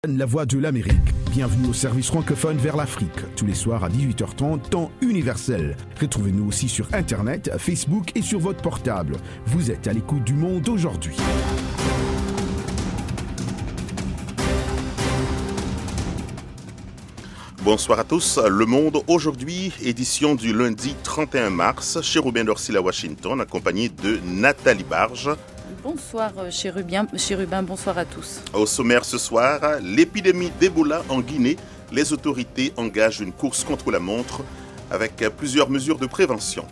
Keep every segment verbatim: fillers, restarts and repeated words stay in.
La voix de l'Amérique. Bienvenue au service francophone vers l'Afrique. Tous les soirs à dix-huit heures trente, temps universel. Retrouvez-nous aussi sur Internet, Facebook et sur votre portable. Vous êtes à l'écoute du Monde aujourd'hui. Bonsoir à tous. Le Monde aujourd'hui, édition du lundi trente et un mars. Chérubin Dorsil à Washington, accompagné de Nathalie Barge. Bonsoir Chérubin, Chérubin, bonsoir à tous. Au sommaire ce soir, l'épidémie d'Ebola en Guinée. Les autorités engagent une course contre la montre avec plusieurs mesures de prévention.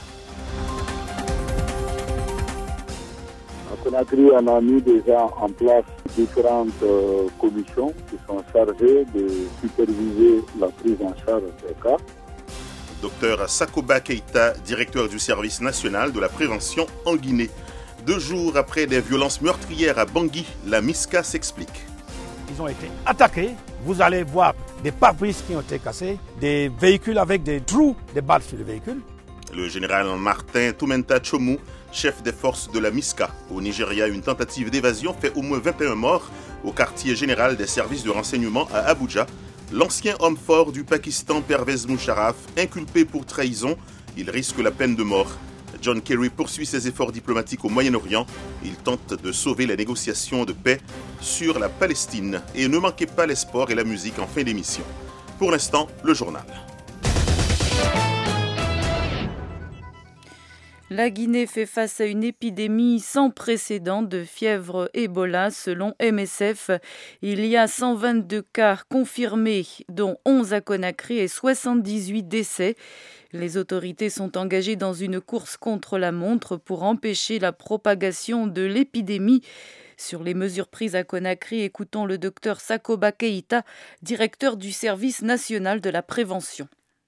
À Conakry, on a mis déjà en place différentes euh, commissions qui sont chargées de superviser la prise en charge des cas. Docteur Sakoba Keïta, directeur du service national de la prévention en Guinée. Deux jours après des violences meurtrières à Bangui, la MISCA s'explique. Ils ont été attaqués. Vous allez voir des pare-brises qui ont été cassés, des véhicules avec des trous, des balles sur les véhicules. Le général Martin Toumenta Tchomou, chef des forces de la MISCA. Au Nigeria, une tentative d'évasion fait au moins vingt et un morts au quartier général des services de renseignement à Abuja. L'ancien homme fort du Pakistan, Pervez Musharraf, inculpé pour trahison, il risque la peine de mort. John Kerry poursuit ses efforts diplomatiques au Moyen-Orient. Il tente de sauver les négociations de paix sur la Palestine. Et ne manquez pas les sports et la musique en fin d'émission. Pour l'instant, le journal. La Guinée fait face à une épidémie sans précédent de fièvre Ebola selon M S F. Il y a cent vingt-deux cas confirmés, dont onze à Conakry et soixante-dix-huit décès. Les autorités sont engagées dans une course contre la montre pour empêcher la propagation de l'épidémie. Sur les mesures prises à Conakry, écoutons le docteur Sakoba Keïta, directeur du service national de la prévention.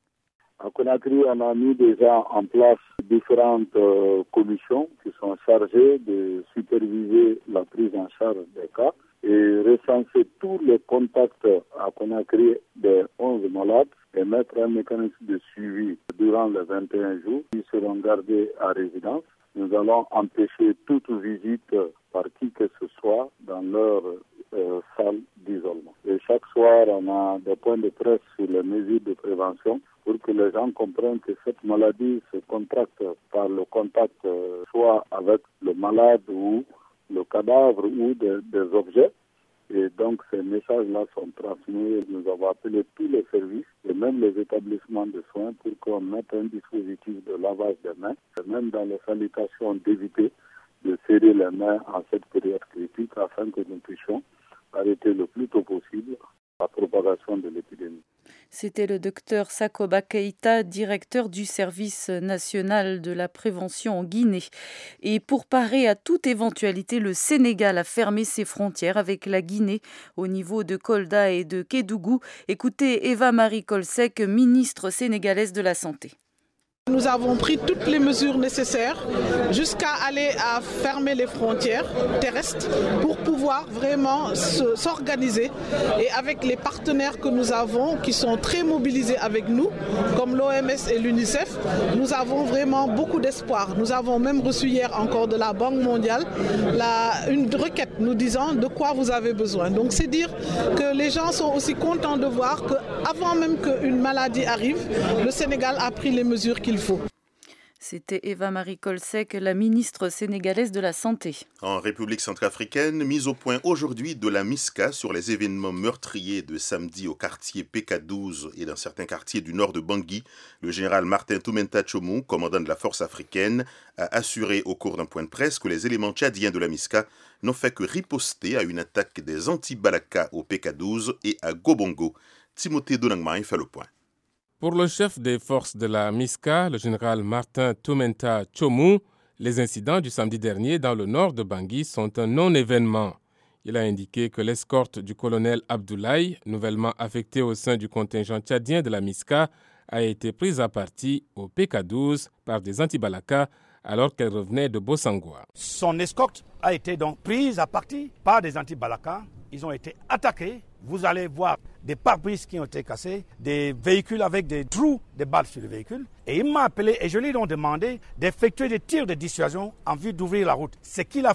À Conakry, on a mis déjà en place différentes euh, commissions qui sont chargées de superviser la prise en charge des cas et recenser tous les contacts à Conakry des onze malades et mettre un mécanisme de suivi durant les vingt et un jours qui seront gardés à résidence. Nous allons empêcher toute visite par qui que ce soit dans leur euh, salle d'isolement. Et chaque soir, on a des points de presse sur les mesures de prévention pour que les gens comprennent que cette maladie se contracte par le contact euh, soit avec le malade ou le cadavre ou des, des objets. Et donc ces messages-là sont transmis. Nous avons appelé tous les services et même les établissements de soins pour qu'on mette un dispositif de lavage des mains, et même dans les salutations d'éviter de serrer les mains en cette période critique afin que nous puissions arrêter le plus tôt possible la propagation de l'épidémie. C'était le docteur Sakoba Keïta, directeur du service national de la prévention en Guinée. Et pour parer à toute éventualité, le Sénégal a fermé ses frontières avec la Guinée au niveau de Kolda et de Kédougou. Écoutez Eva Marie Kolsek, ministre sénégalaise de la Santé. Nous avons pris toutes les mesures nécessaires jusqu'à aller à fermer les frontières terrestres pour pouvoir vraiment se, s'organiser et avec les partenaires que nous avons qui sont très mobilisés avec nous comme l'O M S et l'UNICEF, nous avons vraiment beaucoup d'espoir. Nous avons même reçu hier encore de la Banque mondiale la, une requête nous disant de quoi vous avez besoin. Donc c'est dire que les gens sont aussi contents de voir qu'avant même qu'une maladie arrive, le Sénégal a pris les mesures qu'il faut. C'était Eva Marie Kolsek, la ministre sénégalaise de la Santé. En République centrafricaine, mise au point aujourd'hui de la MISCA sur les événements meurtriers de samedi au quartier P K douze et dans certains quartiers du nord de Bangui, le général Martin Toumenta Tchomou, commandant de la force africaine, a assuré au cours d'un point de presse que les éléments tchadiens de la MISCA n'ont fait que riposter à une attaque des anti-Balaka au P K douze et à Gobongo. Timothée Donangmaï fait le point. Pour le chef des forces de la MISCA, le général Martin Toumenta Tchomou, les incidents du samedi dernier dans le nord de Bangui sont un non-événement. Il a indiqué que l'escorte du colonel Abdoulaye, nouvellement affecté au sein du contingent tchadien de la MISCA, a été prise à partie au P K douze par des anti-Balaka alors qu'elle revenait de Bossangoa. Son escorte a été donc prise à partie par des anti-Balaka. Ils ont été attaqués. Vous allez voir des pare-brises qui ont été cassés, des véhicules avec des trous, des balles sur les véhicules. Et il m'a appelé et je lui ai donc demandé d'effectuer des tirs de dissuasion en vue d'ouvrir la route. Ce qu'il a fait.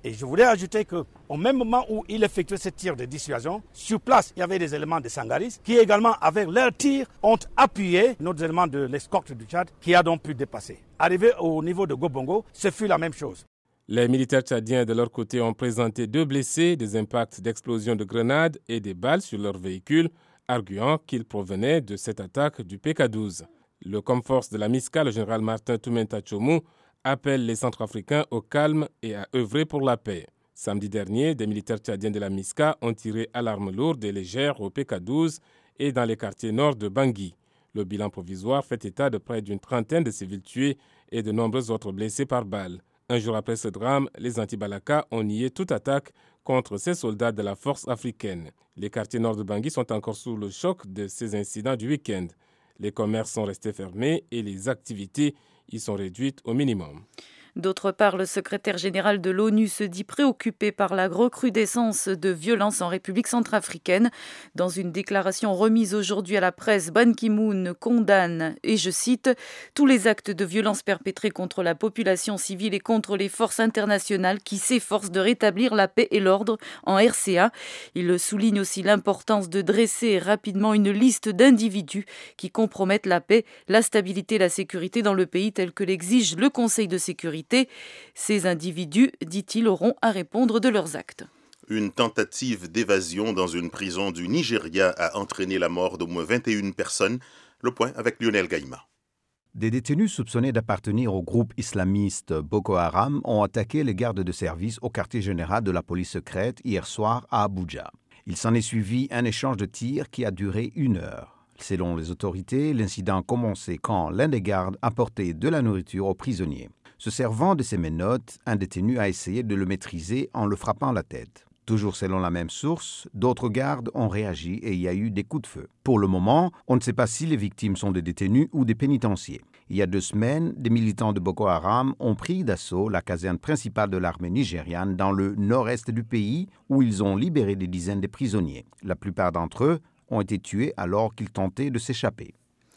Et je voulais ajouter qu'au même moment où il effectuait ce tir de dissuasion, sur place, il y avait des éléments de Sangaris qui également, avec leurs tirs, ont appuyé nos éléments de l'escorte du Tchad qui a donc pu dépasser. Arrivé au niveau de Gobongo, ce fut la même chose. Les militaires tchadiens, de leur côté, ont présenté deux blessés, des impacts d'explosions de grenades et des balles sur leur véhicule, arguant qu'ils provenaient de cette attaque du P K douze. Le Comforce de la MISCA, le général Martin Toumenta Tchomou, appelle les Centrafricains au calme et à œuvrer pour la paix. Samedi dernier, des militaires tchadiens de la MISCA ont tiré à l'arme lourde et légère au P K douze et dans les quartiers nord de Bangui. Le bilan provisoire fait état de près d'une trentaine de civils tués et de nombreux autres blessés par balles. Un jour après ce drame, les anti-Balaka ont nié toute attaque contre ces soldats de la force africaine. Les quartiers nord de Bangui sont encore sous le choc de ces incidents du week-end. Les commerces sont restés fermés et les activités y sont réduites au minimum. D'autre part, le secrétaire général de l'ONU se dit préoccupé par la recrudescence de violences en République centrafricaine. Dans une déclaration remise aujourd'hui à la presse, Ban Ki-moon condamne, et je cite, « tous les actes de violence perpétrés contre la population civile et contre les forces internationales qui s'efforcent de rétablir la paix et l'ordre en R C A ». Il souligne aussi l'importance de dresser rapidement une liste d'individus qui compromettent la paix, la stabilité et la sécurité dans le pays tel que l'exige le Conseil de sécurité. Ces individus, dit-il, auront à répondre de leurs actes. Une tentative d'évasion dans une prison du Nigeria a entraîné la mort d'au moins vingt et une personnes. Le point avec Lionel Gaïma. Des détenus soupçonnés d'appartenir au groupe islamiste Boko Haram ont attaqué les gardes de service au quartier général de la police secrète hier soir à Abuja. Il s'en est suivi un échange de tirs qui a duré une heure. Selon les autorités, l'incident a commencé quand l'un des gardes apportait de la nourriture aux prisonniers. Se servant de ses menottes, un détenu a essayé de le maîtriser en le frappant la tête. Toujours selon la même source, d'autres gardes ont réagi et il y a eu des coups de feu. Pour le moment, on ne sait pas si les victimes sont des détenus ou des pénitenciers. Il y a deux semaines, des militants de Boko Haram ont pris d'assaut la caserne principale de l'armée nigériane dans le nord-est du pays où ils ont libéré des dizaines de prisonniers. La plupart d'entre eux ont été tués alors qu'ils tentaient de s'échapper.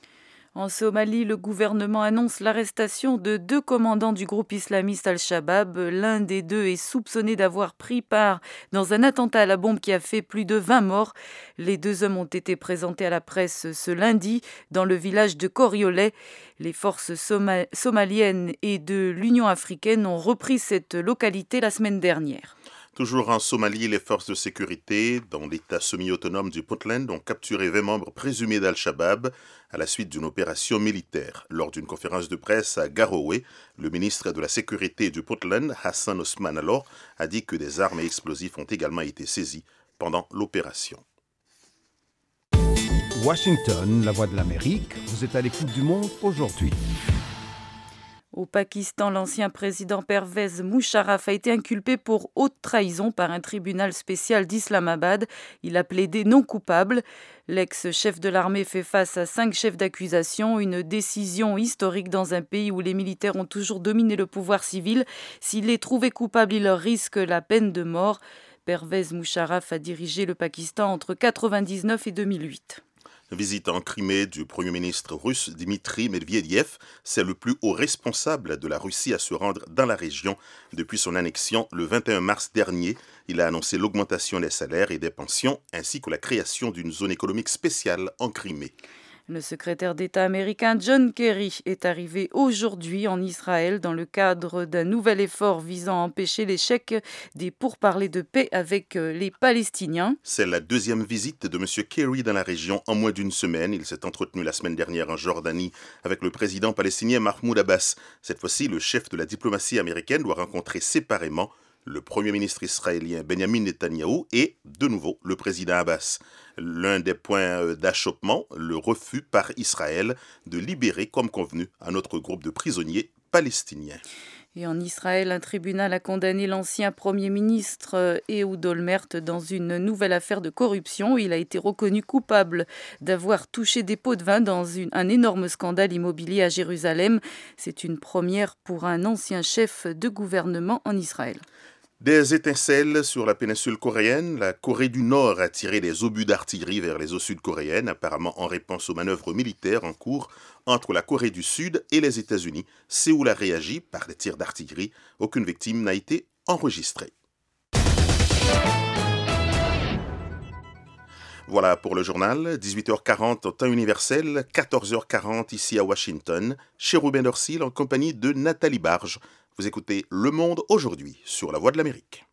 En Somalie, le gouvernement annonce l'arrestation de deux commandants du groupe islamiste Al-Shabaab. L'un des deux est soupçonné d'avoir pris part dans un attentat à la bombe qui a fait plus de vingt morts. Les deux hommes ont été présentés à la presse ce lundi dans le village de Koriolet. Les forces soma- somaliennes et de l'Union africaine ont repris cette localité la semaine dernière. Toujours en Somalie, les forces de sécurité dans l'état semi-autonome du Puntland ont capturé vingt membres présumés d'Al-Shabaab à la suite d'une opération militaire. Lors d'une conférence de presse à Garowe, le ministre de la Sécurité du Puntland, Hassan Osman Alors, a dit que des armes et explosifs ont également été saisis pendant l'opération. Washington, la voix de l'Amérique, vous êtes à l'écoute du monde aujourd'hui. Au Pakistan, l'ancien président Pervez Musharraf a été inculpé pour haute trahison par un tribunal spécial d'Islamabad. Il a plaidé non coupable. L'ex-chef de l'armée fait face à cinq chefs d'accusation, une décision historique dans un pays où les militaires ont toujours dominé le pouvoir civil. S'il est trouvé coupable, il risque la peine de mort. Pervez Musharraf a dirigé le Pakistan entre mille neuf cent quatre-vingt-dix-neuf et deux mille huit. Visite en Crimée du Premier ministre russe Dmitri Medvedev, c'est le plus haut responsable de la Russie à se rendre dans la région depuis son annexion le vingt et un mars dernier. Il a annoncé l'augmentation des salaires et des pensions ainsi que la création d'une zone économique spéciale en Crimée. Le secrétaire d'État américain John Kerry est arrivé aujourd'hui en Israël dans le cadre d'un nouvel effort visant à empêcher l'échec des pourparlers de paix avec les Palestiniens. C'est la deuxième visite de M. Kerry dans la région en moins d'une semaine. Il s'est entretenu la semaine dernière en Jordanie avec le président palestinien Mahmoud Abbas. Cette fois-ci, le chef de la diplomatie américaine doit rencontrer séparément le Premier ministre israélien Benjamin Netanyahou et, de nouveau, le président Abbas. L'un des points d'achoppement, le refus par Israël de libérer, comme convenu, un autre groupe de prisonniers palestiniens. Et en Israël, un tribunal a condamné l'ancien Premier ministre Ehud Olmert dans une nouvelle affaire de corruption. Il a été reconnu coupable d'avoir touché des pots de vin dans une, un énorme scandale immobilier à Jérusalem. C'est une première pour un ancien chef de gouvernement en Israël. Des étincelles sur la péninsule coréenne. La Corée du Nord a tiré des obus d'artillerie vers les eaux sud-coréennes, apparemment en réponse aux manœuvres militaires en cours entre la Corée du Sud et les États-Unis. Séoul a réagi par des tirs d'artillerie. Aucune victime n'a été enregistrés. Voilà pour le journal, dix-huit heures quarante au temps universel, quatorze heures quarante ici à Washington, chez Ruben Dorsil en compagnie de Nathalie Barge. Vous écoutez Le Monde aujourd'hui sur la Voix de l'Amérique.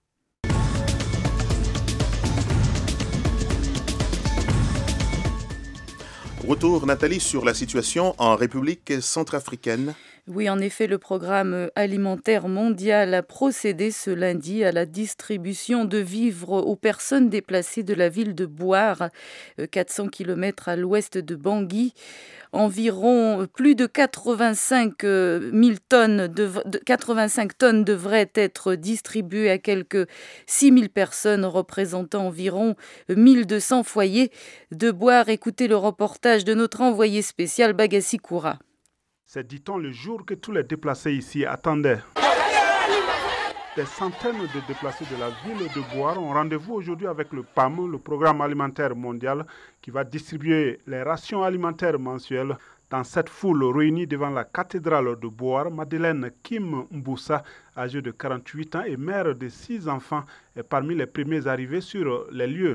Retour, Nathalie, sur la situation en République centrafricaine. Oui, en effet, le programme alimentaire mondial a procédé ce lundi à la distribution de vivres aux personnes déplacées de la ville de Bouar, quatre cents kilomètres à l'ouest de Bangui. Environ plus de quatre-vingt-cinq mille tonnes, de, de, quatre-vingt-cinq tonnes devraient être distribuées à quelques six mille personnes, représentant environ mille deux cents foyers de Bouar. Écoutez le reportage de notre envoyé spécial Bagassi Koura. C'est, dit-on, le jour que tous les déplacés ici attendaient. Des centaines de déplacés de la ville de Bouar ont rendez-vous aujourd'hui avec le P A M, le Programme alimentaire mondial, qui va distribuer les rations alimentaires mensuelles. Dans cette foule réunie devant la cathédrale de Bouar, Madeleine Kim Mboussa, âgée de quarante-huit ans et mère de six enfants, est parmi les premiers arrivés sur les lieux.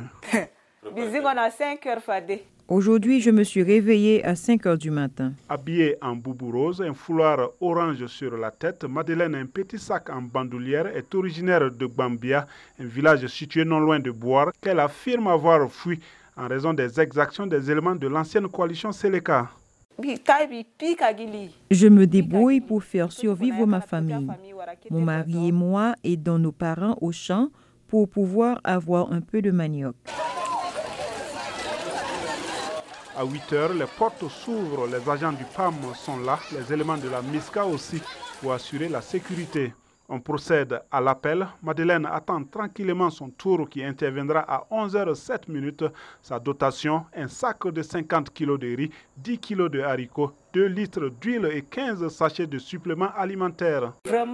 Aujourd'hui, je me suis réveillée à cinq heures du matin. Habillée en boubou rose, un foulard orange sur la tête, Madeleine, un petit sac en bandoulière, est originaire de Gbambia, un village situé non loin de Bouar, qu'elle affirme avoir fui en raison des exactions des éléments de l'ancienne coalition Seleka. Je me débrouille pour faire survivre ma famille. Mon mari et moi aidons nos parents au champ pour pouvoir avoir un peu de manioc. À huit heures, les portes s'ouvrent, les agents du P A M sont là, les éléments de la MISCA aussi, pour assurer la sécurité. On procède à l'appel. Madeleine attend tranquillement son tour qui interviendra à onze heures sept minutes. Sa dotation, un sac de cinquante kilos de riz, dix kilos de haricots, deux litres d'huile et quinze sachets de suppléments alimentaires.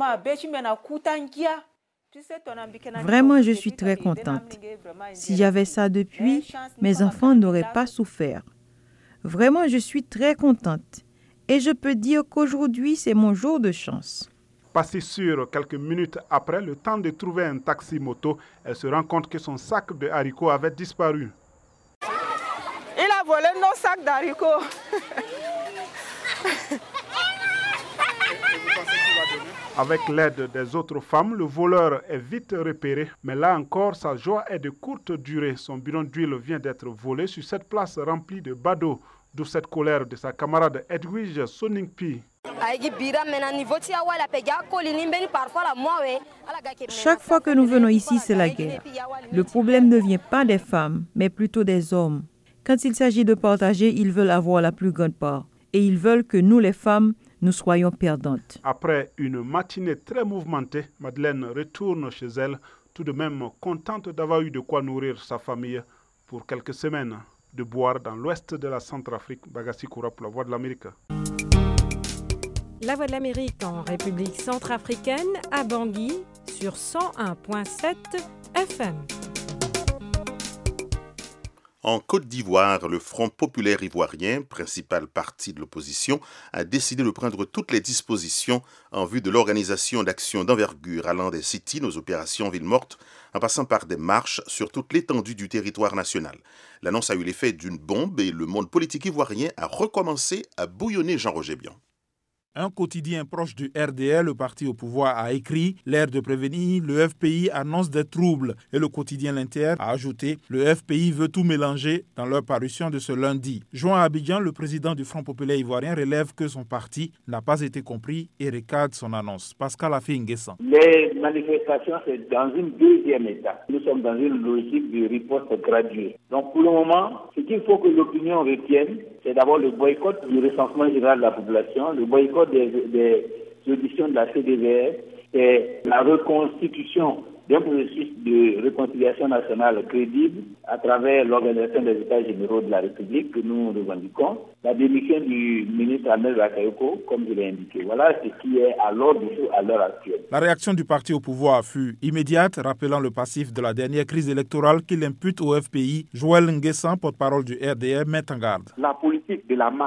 Vraiment, je suis très contente. Si j'avais ça depuis, mes enfants n'auraient pas souffert. Vraiment, je suis très contente. Et je peux dire qu'aujourd'hui, c'est mon jour de chance. Passée sur quelques minutes après, le temps de trouver un taxi-moto, elle se rend compte que son sac de haricots avait disparu. Il a volé nos sacs d'haricots. Avec l'aide des autres femmes, le voleur est vite repéré. Mais là encore, sa joie est de courte durée. Son bidon d'huile vient d'être volé sur cette place remplie de badauds. D'où cette colère de sa camarade Edwige Soningpi. Chaque fois que nous venons ici, c'est la guerre. Le problème ne vient pas des femmes, mais plutôt des hommes. Quand il s'agit de partager, ils veulent avoir la plus grande part. Et ils veulent que nous, les femmes, nous soyons perdantes. Après une matinée très mouvementée, Madeleine retourne chez elle, tout de même contente d'avoir eu de quoi nourrir sa famille pour quelques semaines. De Bouar dans l'ouest de la Centrafrique. Bagassi Koura pour la Voix de l'Amérique. La Voix de l'Amérique en République centrafricaine, à Bangui, sur cent un virgule sept F M. En Côte d'Ivoire, le Front populaire ivoirien, principal parti de l'opposition, a décidé de prendre toutes les dispositions en vue de l'organisation d'actions d'envergure allant des sit-ins aux opérations ville morte, en passant par des marches sur toute l'étendue du territoire national. L'annonce a eu l'effet d'une bombe et le monde politique ivoirien a recommencé à bouillonner. Jean-Roger Bian. Un quotidien proche du R D R, le parti au pouvoir, a écrit « L'air de prévenir, le F P I annonce des troubles » et le quotidien L'Inter a ajouté « Le F P I veut tout mélanger » dans leur parution de ce lundi. Joint à Abidjan, le président du Front populaire ivoirien relève que son parti n'a pas été compris et recadre son annonce. Pascal Affi-Nguessan. Les manifestations, c'est dans une deuxième étape. Nous sommes dans une logique de riposte graduée. Donc pour le moment, ce qu'il faut que l'opinion retienne, c'est d'abord le boycott du recensement général de la population, le boycott des, des auditions de la C D V S, c'est la reconstitution d'un processus de réconciliation nationale crédible à travers l'Organisation des États généraux de la République que nous revendiquons, la démission du ministre Ahmed Bakayoko, comme je l'ai indiqué. Voilà ce qui est à l'ordre du jour à l'heure actuelle. La réaction du parti au pouvoir fut immédiate, rappelant le passif de la dernière crise électorale qu'il impute au F P I. Joël Nguessan, porte-parole du R D R, met en garde. La politique de la marche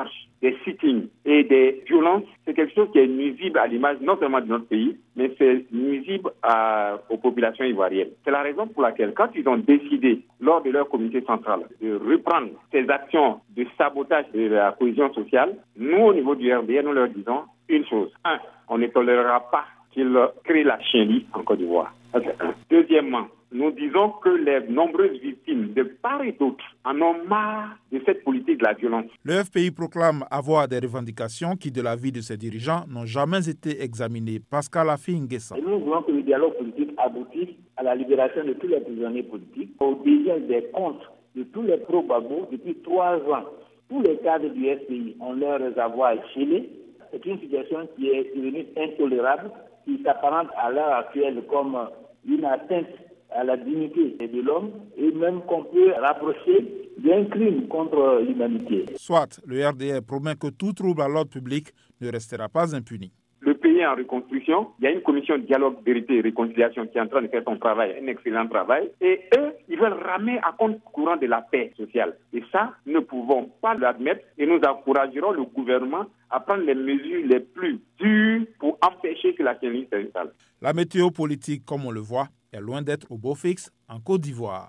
des sittings et des violences, c'est quelque chose qui est nuisible à l'image non seulement de notre pays, mais c'est nuisible à, aux populations ivoiriennes. C'est la raison pour laquelle, quand ils ont décidé, lors de leur comité central, de reprendre ces actions de sabotage de la cohésion sociale, nous, au niveau du R D N, nous leur disons une chose. Un, on ne tolérera pas qu'ils créent la chienlit en Côte d'Ivoire. Deuxièmement, nous disons que les nombreuses victimes de part et d'autre en ont marre de cette politique de la violence. Le F P I proclame avoir des revendications qui, de l'avis de ses dirigeants, n'ont jamais été examinées. Pascal Afi-Nguessa. Nous voulons que le dialogue politique aboutisse à la libération de tous les prisonniers politiques, au dégel des comptes de tous les pro-Gbagbo depuis trois ans. Tous les cadres du F P I ont leurs avoirs gelés. C'est une situation qui est devenue intolérable, qui s'apparente à l'heure actuelle comme une atteinte à la dignité de l'homme et même qu'on peut rapprocher d'un crime contre l'humanité. Soit le R D R promet que tout trouble à l'ordre public ne restera pas impuni. Le pays est en reconstruction. Il y a une commission de dialogue, vérité et réconciliation qui est en train de faire son travail, un excellent travail. Et eux, ils veulent ramer à compte courant de la paix sociale. Et ça, nous ne pouvons pas l'admettre et nous encouragerons le gouvernement à prendre les mesures les plus dures pour empêcher que la chienlit s'installe. La météo politique, comme on le voit, est loin d'être au beau fixe en Côte d'Ivoire.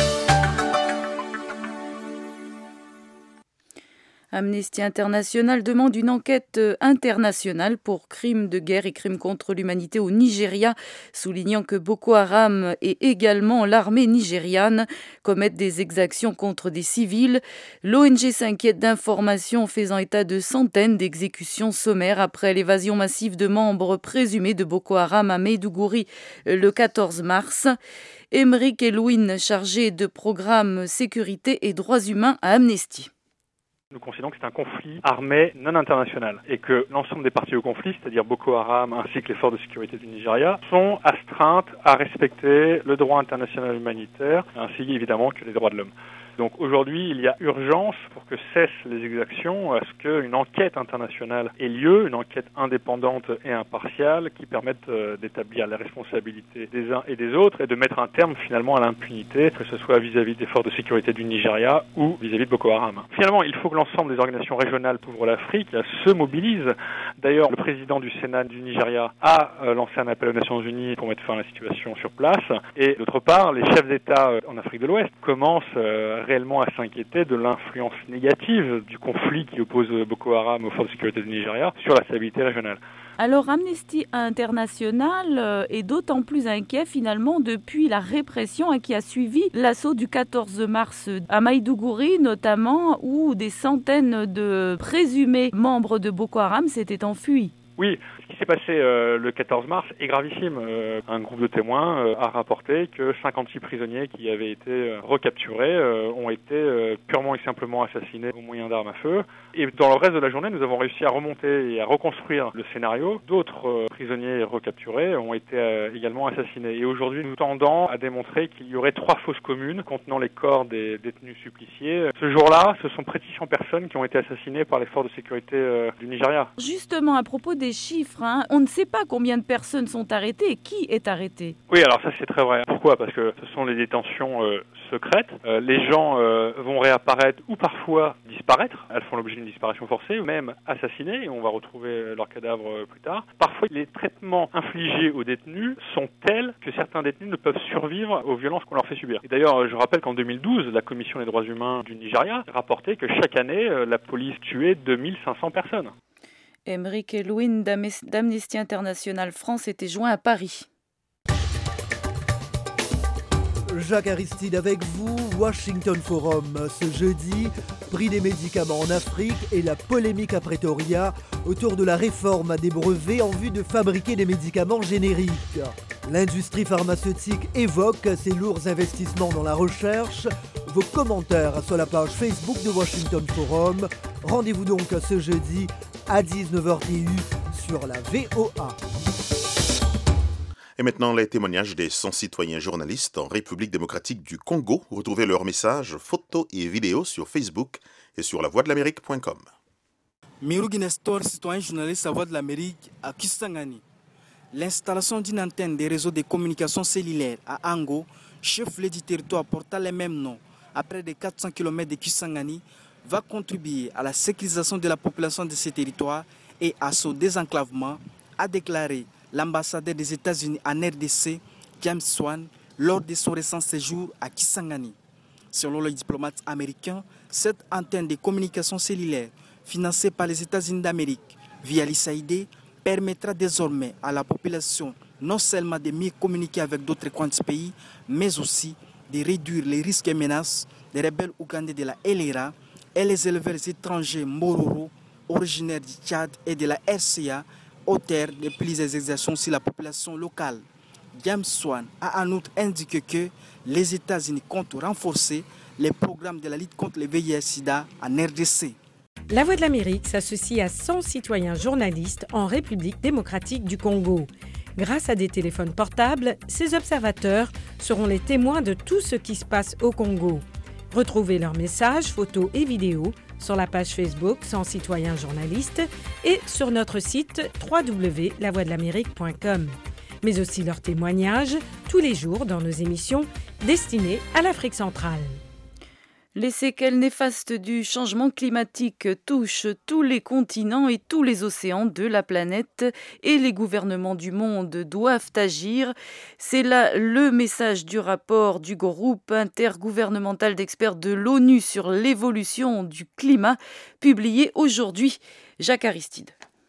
Amnesty International demande une enquête internationale pour crimes de guerre et crimes contre l'humanité au Nigeria, soulignant que Boko Haram et également l'armée nigériane commettent des exactions contre des civils. L'O N G s'inquiète d'informations faisant état de centaines d'exécutions sommaires après l'évasion massive de membres présumés de Boko Haram à Maiduguri le quatorze mars. Émeric Elouin, chargé de programme sécurité et droits humains à Amnesty. Nous considérons que c'est un conflit armé non international et que l'ensemble des parties au conflit, c'est-à-dire Boko Haram ainsi que les forces de sécurité du Nigeria, sont astreintes à respecter le droit international humanitaire ainsi évidemment que les droits de l'homme. Donc aujourd'hui, il y a urgence pour que cessent les exactions, à ce qu'une enquête internationale ait lieu, une enquête indépendante et impartiale qui permette euh, d'établir la responsabilité des uns et des autres et de mettre un terme finalement à l'impunité, que ce soit vis-à-vis des forces de sécurité du Nigeria ou vis-à-vis de Boko Haram. Finalement, il faut que l'ensemble des organisations régionales pour l'Afrique se mobilisent. D'ailleurs, le président du Sénat du Nigeria a euh, lancé un appel aux Nations Unies pour mettre fin à la situation sur place. Et d'autre part, les chefs d'État euh, en Afrique de l'Ouest commencent euh, réellement à s'inquiéter de l'influence négative du conflit qui oppose Boko Haram aux forces de sécurité du Nigeria sur la stabilité régionale. Alors Amnesty International est d'autant plus inquiet finalement depuis la répression qui a suivi l'assaut du quatorze mars à Maiduguri notamment, où des centaines de présumés membres de Boko Haram s'étaient enfuis. Oui, ce qui s'est passé euh, le quatorze mars est gravissime. Euh, un groupe de témoins euh, a rapporté que cinquante-six prisonniers qui avaient été euh, recapturés euh, ont été euh, purement et simplement assassinés au moyen d'armes à feu. Et dans le reste de la journée, nous avons réussi à remonter et à reconstruire le scénario. D'autres euh, prisonniers recapturés ont été euh, également assassinés. Et aujourd'hui, nous tendons à démontrer qu'il y aurait trois fosses communes contenant les corps des détenus suppliciés. Ce jour-là, ce sont près de six cents personnes qui ont été assassinées par les forces de sécurité euh, du Nigeria. Justement, à propos des chiffres, hein, on ne sait pas combien de personnes sont arrêtées et qui est arrêté. Oui, alors ça c'est très vrai. Pourquoi ? Parce que ce sont les détentions euh, secrètes. Euh, les gens euh, vont réapparaître ou parfois disparaître. Elles font l'objet d'une disparition forcée, ou même assassinées, et on va retrouver leurs cadavres euh, plus tard. Parfois, les traitements infligés aux détenus sont tels que certains détenus ne peuvent survivre aux violences qu'on leur fait subir. Et d'ailleurs, je rappelle qu'en deux mille douze, la Commission des droits humains du Nigeria rapportait que chaque année, euh, la police tuait deux mille cinq cents personnes. Émeric Elouin d'Amnesty International France était joint à Paris. Jacques Aristide avec vous, Washington Forum. Ce jeudi, prix des médicaments en Afrique et la polémique à Pretoria autour de la réforme des brevets en vue de fabriquer des médicaments génériques. L'industrie pharmaceutique évoque ses lourds investissements dans la recherche. Vos commentaires sur la page Facebook de Washington Forum. Rendez-vous donc ce jeudi à dix-neuf heures T U sur la V O A. Et maintenant, les témoignages des cent citoyens journalistes en République démocratique du Congo. Retrouvez leurs messages, photos et vidéos sur Facebook et sur la voix de l'Amérique point com. Mirugi Nestor, citoyen journaliste à Voix de l'Amérique à Kisangani. L'installation d'une antenne des réseaux de communication cellulaire à Ango, chef-lieu du territoire portant les mêmes noms, à près de quatre cents kilomètres de Kisangani, va contribuer à la sécurisation de la population de ces territoires et à son désenclavement, a déclaré l'ambassadeur des États-Unis en R D C, James Swan, lors de son récent séjour à Kisangani. Selon le diplomate américain, cette antenne de communication cellulaire financée par les États-Unis d'Amérique via l'U S A I D permettra désormais à la population non seulement de mieux communiquer avec d'autres coins du pays, mais aussi de réduire les risques et menaces des rebelles ougandais de la L R A et les éleveurs étrangers Mororo, originaires du Tchad et de la R C A, auteurs de plusieurs exactions sur la population locale. James Swan a en outre indiqué que les États-Unis comptent renforcer les programmes de la lutte contre le V I H sida en R D C. La Voix de l'Amérique s'associe à cent citoyens journalistes en République démocratique du Congo. Grâce à des téléphones portables, ces observateurs seront les témoins de tout ce qui se passe au Congo. Retrouvez leurs messages, photos et vidéos sur la page Facebook cent citoyens journalistes et sur notre site w w w point la voix de l'amérique point com. Mais aussi leurs témoignages tous les jours dans nos émissions destinées à l'Afrique centrale. Les séquelles néfastes du changement climatique touchent tous les continents et tous les océans de la planète et les gouvernements du monde doivent agir. C'est là le message du rapport du groupe intergouvernemental d'experts de l'ONU sur l'évolution du climat publié aujourd'hui. Jacques Aristide.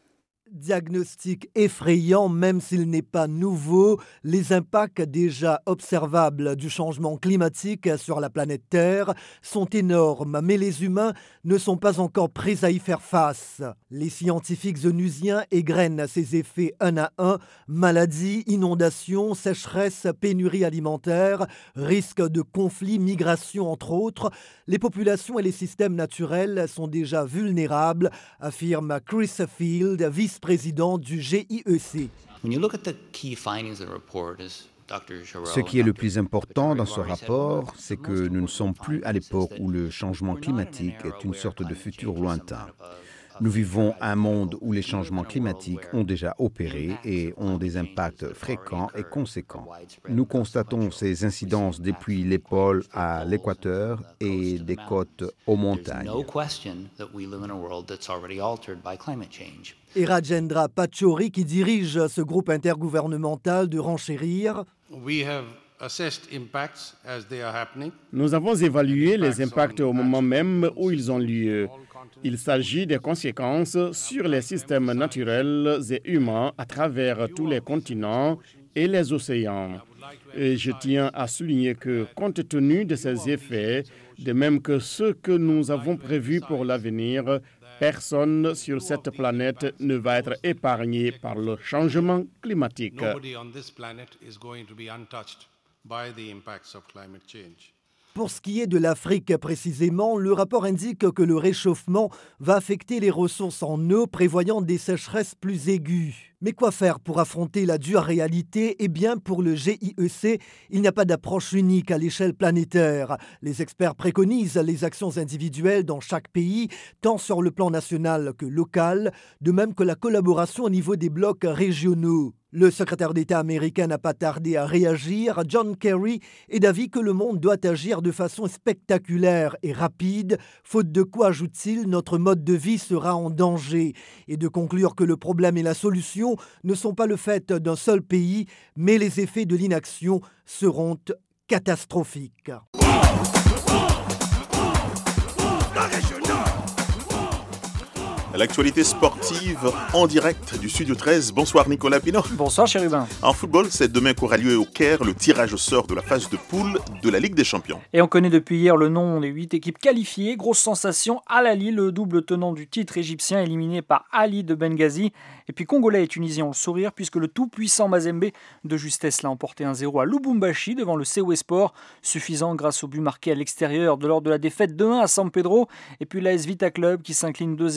Diagnostic effrayant, même s'il n'est pas nouveau, les impacts déjà observables du changement climatique sur la planète Terre sont énormes, mais les humains ne sont pas encore prêts à y faire face. Les scientifiques onusiens égrènent ces effets un à un, maladies, inondations, sécheresse, pénurie alimentaire, risque de conflits, migration entre autres. Les populations et les systèmes naturels sont déjà vulnérables, affirme Chris Field, vice-président du G I E C. Ce qui est le plus important dans ce rapport, c'est que nous ne sommes plus à l'époque où le changement climatique est une sorte de futur lointain. Nous vivons un monde où les changements climatiques ont déjà opéré et ont des impacts fréquents et conséquents. Nous constatons ces incidences depuis les pôles à l'équateur et des côtes aux montagnes. Et Rajendra Pachauri, qui dirige ce groupe intergouvernemental de renchérir. Nous avons évalué les impacts au moment même où ils ont lieu. Il s'agit des conséquences sur les systèmes naturels et humains à travers tous les continents et les océans. Et je tiens à souligner que, compte tenu de ces effets, de même que ceux que nous avons prévus pour l'avenir, personne sur cette planète ne va être épargné par le changement climatique. Pour ce qui est de l'Afrique précisément, le rapport indique que le réchauffement va affecter les ressources en eau, prévoyant des sécheresses plus aiguës. Mais quoi faire pour affronter la dure réalité ? Eh bien, pour le G I E C, il n'y a pas d'approche unique à l'échelle planétaire. Les experts préconisent les actions individuelles dans chaque pays, tant sur le plan national que local, de même que la collaboration au niveau des blocs régionaux. Le secrétaire d'État américain n'a pas tardé à réagir. John Kerry est d'avis que le monde doit agir de façon spectaculaire et rapide, faute de quoi, ajoute-t-il, notre mode de vie sera en danger. Et de conclure que le problème et la solution ne sont pas le fait d'un seul pays, mais les effets de l'inaction seront catastrophiques. L'actualité sportive en direct du Studio treize. Bonsoir Nicolas Pino. Bonsoir Chérubin. En football, c'est demain qu'aura lieu au Caire le tirage au sort de la phase de poule de la Ligue des Champions. Et on connaît depuis hier le nom des huit équipes qualifiées. Grosse sensation, Al Ahly, le double tenant du titre égyptien, éliminé par Ali de Benghazi. Et puis Congolais et Tunisiens ont le sourire puisque le tout-puissant Mazembe de justesse l'a emporté un zéro à Lubumbashi devant le C O E Sport, suffisant grâce au but marqué à l'extérieur de lors de la défaite deux un à San Pedro. Et puis l'A S Vita Club qui s'incline deux zéro en Afrique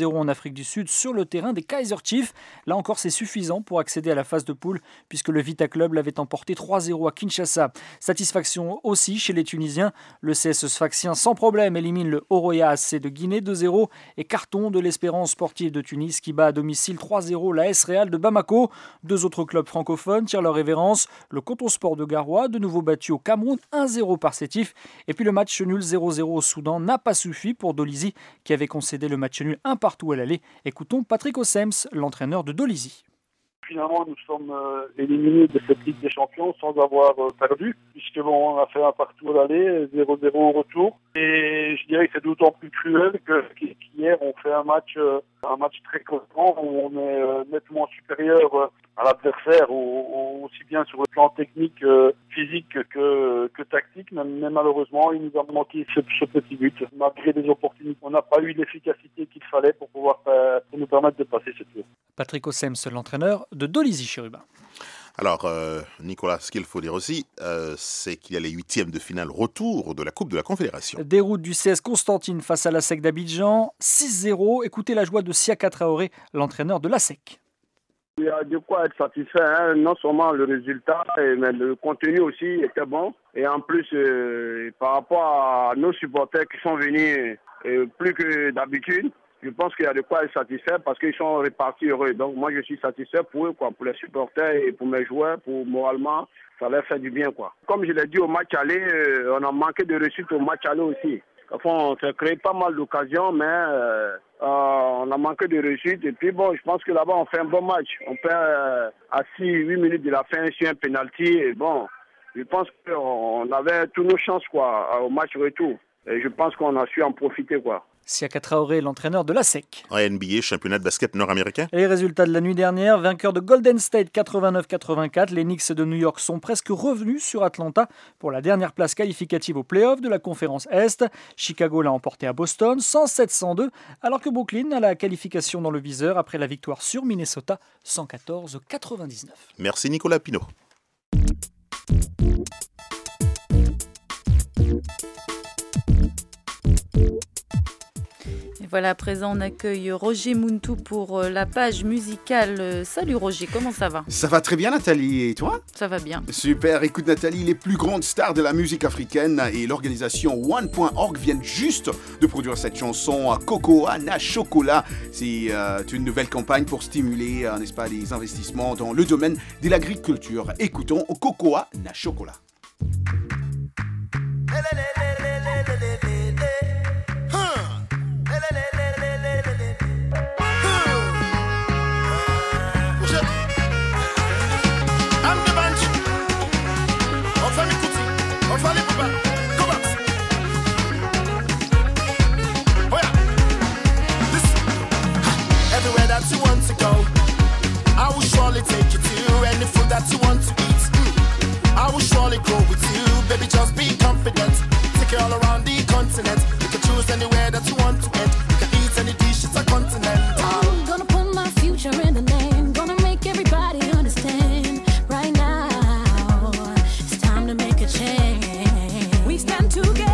l'Afrique du Sud sur le terrain des Kaiser Chiefs. Là encore, c'est suffisant pour accéder à la phase de poule puisque le Vita Club l'avait emporté trois zéro à Kinshasa. Satisfaction aussi chez les Tunisiens. Le C S Sfaxien sans problème élimine le Oroya A C de Guinée deux zéro et carton de l'Espérance sportive de Tunis qui bat à domicile trois zéro la S Real de Bamako. Deux autres clubs francophones tirent leur révérence. Le Coton Sport de Garoua, de nouveau battu au Cameroun un zéro par Sétif. Et puis le match nul zéro zéro au Soudan n'a pas suffi pour Dolisie qui avait concédé le match nul un partout à l'aller. Écoutons Patrick Ossems, l'entraîneur de Dolisie. Finalement, nous sommes euh, éliminés de cette Ligue des Champions sans avoir euh, perdu, puisque bon, on a fait un partout à l'aller, zéro zéro au retour. Et je dirais que c'est d'autant plus cruel que qu'hier on fait un match, euh, un match très content où on est euh, nettement supérieur euh, à l'adversaire, au, au, aussi bien sur le plan technique, euh, physique que, que tactique. Mais, mais malheureusement, il nous a manqué ce, ce petit but. Malgré des opportunités, on n'a pas eu l'efficacité qu'il fallait pour pouvoir euh, pour nous permettre de passer ce tour. Patrick Ossems, l'entraîneur de Dolisie Chérubin. Alors, euh, Nicolas, ce qu'il faut dire aussi, euh, c'est qu'il y a les huitièmes de finale retour de la Coupe de la Confédération. Déroute du C S Constantine face à l'A S E C d'Abidjan, six zéro. Écoutez la joie de Siaka Traoré, l'entraîneur de l'A S E C. Il y a de quoi être satisfait, hein. Non seulement le résultat, mais le contenu aussi était bon. Et en plus, euh, par rapport à nos supporters qui sont venus euh, plus que d'habitude, je pense qu'il y a de quoi être satisfait parce qu'ils sont répartis heureux. Donc moi, je suis satisfait pour eux, quoi, pour les supporters et pour mes joueurs, pour moralement, ça leur fait du bien, quoi. Comme je l'ai dit au match aller, euh, on a manqué de réussite au match aller aussi. Enfin, on s'est créé pas mal d'occasions, mais euh, euh, on a manqué de réussite. Et puis bon, je pense que là-bas, on fait un bon match. On perd euh, à six huit minutes de la fin sur un penalty. Et bon, je pense qu'on avait toutes nos chances, quoi, au match retour. Et je pense qu'on a su en profiter, quoi. Siaka Traoré, l'entraîneur de l'A S E C. En N B A, championnat de basket nord-américain. Et les résultats de la nuit dernière, vainqueur de Golden State quatre-vingt-neuf quatre-vingt-quatre, les Knicks de New York sont presque revenus sur Atlanta pour la dernière place qualificative au play-off de la conférence Est. Chicago l'a emporté à Boston, cent sept à cent deux, alors que Brooklyn a la qualification dans le viseur après la victoire sur Minnesota, cent quatorze à quatre-vingt-dix-neuf. Merci Nicolas Pinault. Et voilà, à présent, on accueille Roger Muntu pour la page musicale. Salut Roger, comment ça va? Ça va très bien Nathalie, et toi? Ça va bien. Super, écoute Nathalie, les plus grandes stars de la musique africaine et l'organisation one point org viennent juste de produire cette chanson Cocoa na Chocolat. C'est euh, une nouvelle campagne pour stimuler, euh, n'est-ce pas, les investissements dans le domaine de l'agriculture. Écoutons Cocoa na Chocolat. Take you to any food that you want to eat. Mm. I will surely go with you, baby. Just be confident. Take you all around the continent. You can choose anywhere that you want to eat. You can eat any dish, it's a continent. I'm gonna put my future in the name. Gonna make everybody understand. Right now, it's time to make a change. We stand together.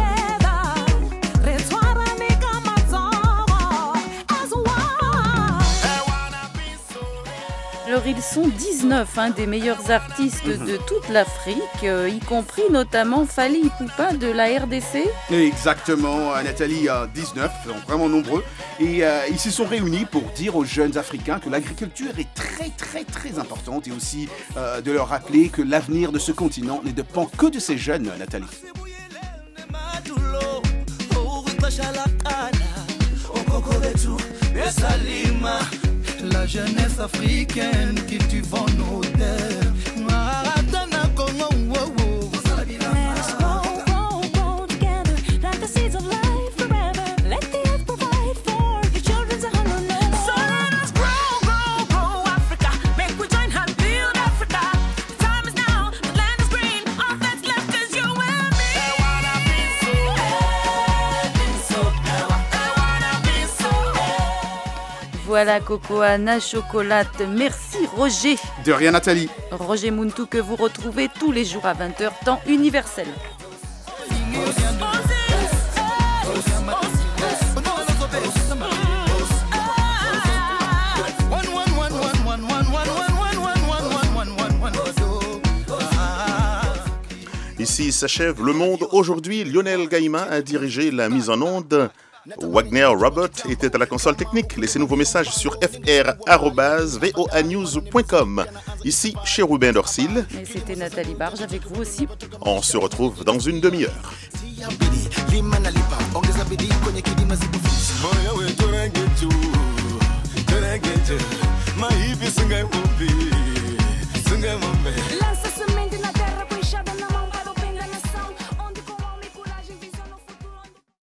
Alors ils sont dix-neuf hein, des meilleurs artistes mmh. de toute l'Afrique, euh, y compris notamment Fally Ipupa de la R D C. Exactement, Nathalie, euh, dix-neuf, vraiment nombreux. Et euh, ils se sont réunis pour dire aux jeunes Africains que l'agriculture est très très très importante et aussi euh, de leur rappeler que l'avenir de ce continent ne dépend que de ces jeunes, Nathalie. La jeunesse africaine qui tu vends nos terres. Maratona Congo, wow, wow. Let's grow, grow, grow together like the seeds of life forever. Let the earth provide for your children's hunger no. So let us grow, grow, grow Africa. Make we join hand build Africa. The time is now, the land is green. All that's left is you and me. I wanna be so, I be so, I wanna be so. Voilà Cocoa na Chocolat. Merci Roger. De rien Nathalie. Roger Muntu que vous retrouvez tous les jours à vingt heures, temps universel. s'achève Le Monde aujourd'hui. Lionel Gaïma a dirigé la mise en onde. Wagner Robert était à la console technique. Laissez-nous vos messages sur f r arobase voa news point com. Ici, chez Ruben Dorsil. Et c'était Nathalie Barge avec vous aussi. On se retrouve dans une demi-heure.